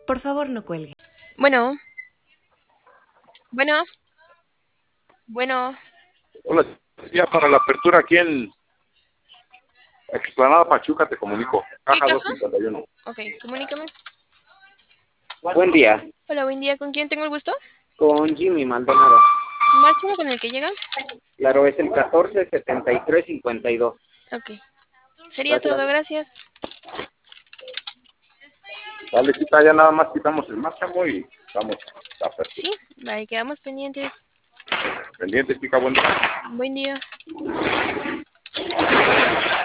Por favor, no cuelgue. Bueno, bueno, bueno. Hola, ya para la apertura aquí en Explanada Pachuca te comunico. ¿Qué Caja caja? 251. Ok, comunícame. Buen día, Hola, buen día. ¿Con quién tengo el gusto? con Jimmy Maldonado. Máximo con el que llega. Claro, es el 147352. Ok. Sería Gracias. todo, gracias. Dale, quita, ya nada más quitamos el márchamo y vamos a la apertura. Sí, ahí quedamos pendientes. Pendiente, chica, buen día. Buen día.